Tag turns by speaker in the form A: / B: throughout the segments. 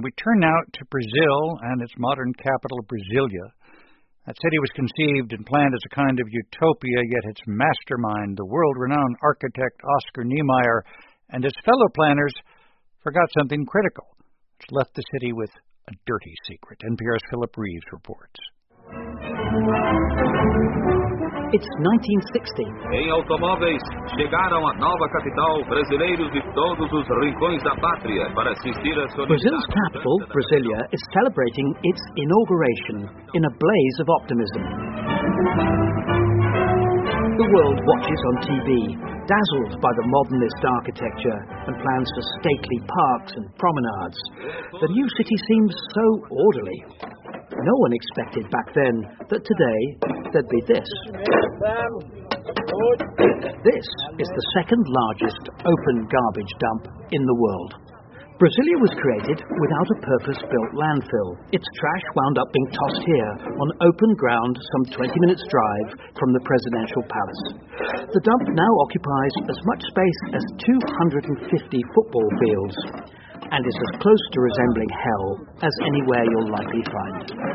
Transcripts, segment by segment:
A: We turn now to Brazil and its modern capital, Brasilia. That city was conceived and planned as a kind of utopia, yet its mastermind, the world-renowned architect Oscar Niemeyer, and his fellow planners forgot something critical, which left the city with a dirty secret. NPR's Philip Reeves reports.
B: It's 1960.
C: Em automóveis, chegaram à nova capital brasileiros de todos os rincões da pátria para assistir a
B: Brazil's capital, Brasilia, is celebrating its inauguration in a blaze of optimism. The world watches on TV, dazzled by the modernist architecture and plans for stately parks and promenades. The new city seems so orderly. No one expected back then that today there'd be this. This is the second largest open garbage dump in the world. Brasilia was created without a purpose-built landfill. Its trash wound up being tossed here on open ground some 20 minutes' drive from the presidential palace. The dump now occupies as much space as 250 football fields and is as close to resembling hell as anywhere you'll likely find.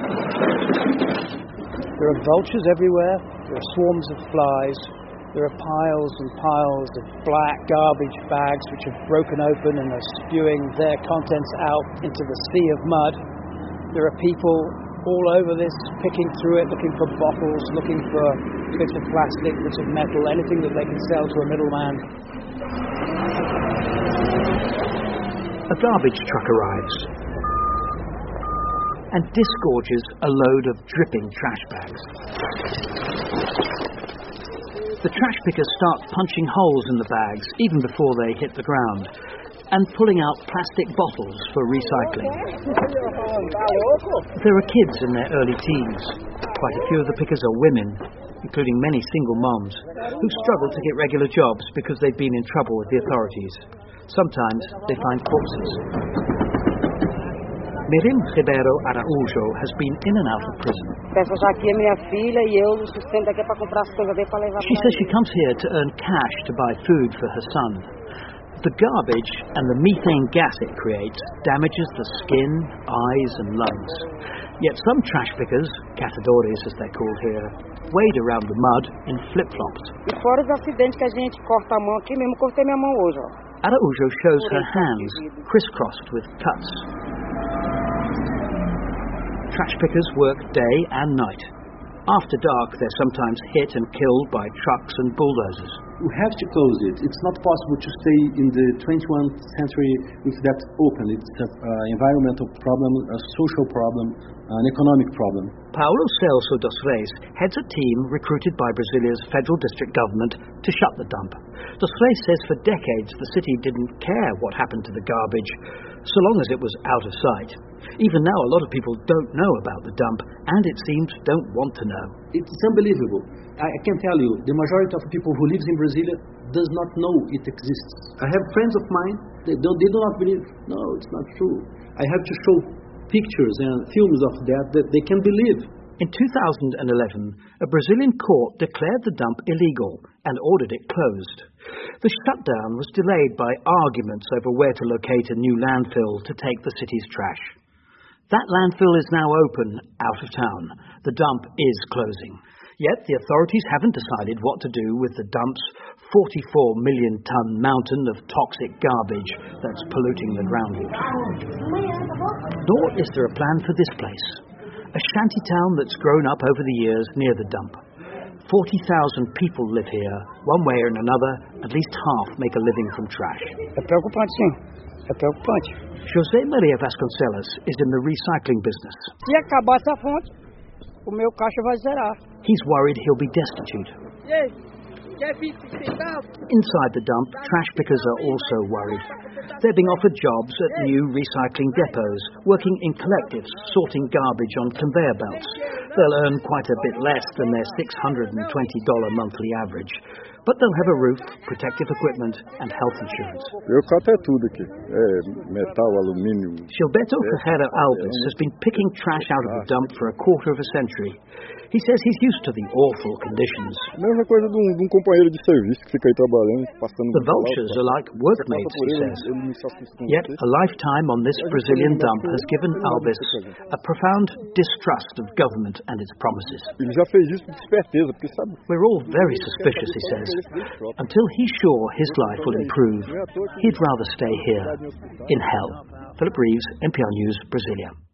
D: There are vultures everywhere, there are swarms of flies, there are piles and piles of black garbage bags which have broken open and are spewing their contents out into the sea of mud. There are people all over this, picking through it, looking for bottles, looking for bits of plastic, bits of metal, anything that they can sell to a middleman.
B: A garbage truck arrives and disgorges a load of dripping trash bags. The trash pickers start punching holes in the bags even before they hit the ground and pulling out plastic bottles for recycling. There are kids in their early teens. Quite a few of the pickers are women, including many single moms, who struggle to get regular jobs because they've been in trouble with the authorities. Sometimes they find corpses. Mirim Ribeiro Araújo has been in and out of prison. She says she comes here to earn cash to buy food for her son. The garbage and the methane gas it creates damages the skin, eyes and lungs. Yet some trash pickers, catadores as they're called here, wade around the mud in flip-flops. Araújo shows her hands crisscrossed with cuts. Trash pickers work day and night. After dark, they're sometimes hit and killed by trucks and bulldozers.
E: We have to close it. It's not possible to stay in the 21st century with that open. It's an environmental problem, a social problem, an economic problem.
B: Paulo Celso dos Reis heads a team recruited by Brasilia's federal district government to shut the dump. Dos Reis says for decades the city didn't care what happened to the garbage, so long as it was out of sight. Even now, a lot of people don't know about the dump, and it seems don't want to know.
E: It's unbelievable. I can tell you, the majority of people who live in Brasilia does not know it exists. I have friends of mine, they do not believe, no, it's not true. I have to show pictures and films of that they can believe.
B: In 2011, a Brazilian court declared the dump illegal and ordered it closed. The shutdown was delayed by arguments over where to locate a new landfill to take the city's trash. That landfill is now open, out of town. The dump is closing. Yet the authorities haven't decided what to do with the dump's 44 million-ton mountain of toxic garbage that's polluting the groundwater. Nor is there a plan for this place, a shanty town that's grown up over the years near the dump. 40,000 people live here. One way or another, at least half make a living from trash.
D: É preocupante, sim. É preocupante.
B: José Maria Vasconcelos is in the recycling business.
D: Se acabar essa fonte, o meu caixa vai zerar.
B: He's worried he'll be destitute. Inside the dump, trash pickers are also worried. They're being offered jobs at new recycling depots, working in collectives, sorting garbage on conveyor belts. They'll earn quite a bit less than their $620 monthly average. But they'll have a roof, protective equipment, and health insurance.
F: Eu cato é tudo aqui. Metal, alumínio.
B: Gilberto Ferreira Alves has been picking trash out of the dump for a quarter of a century. He says he's used to the awful conditions.
F: Mesma coisa de companheiro de serviço que fica aí trabalhando, passando.
B: The vultures are like workmates, he says. Yet a lifetime on this Brazilian dump has given Albis a profound distrust of government and its promises.
F: Ele já fez isso de esperteza, porque sabe.
B: We're all very suspicious, he says. Until he's sure his life will improve, he'd rather stay here, in hell. Philip Reeves, NPR News, Brasilia.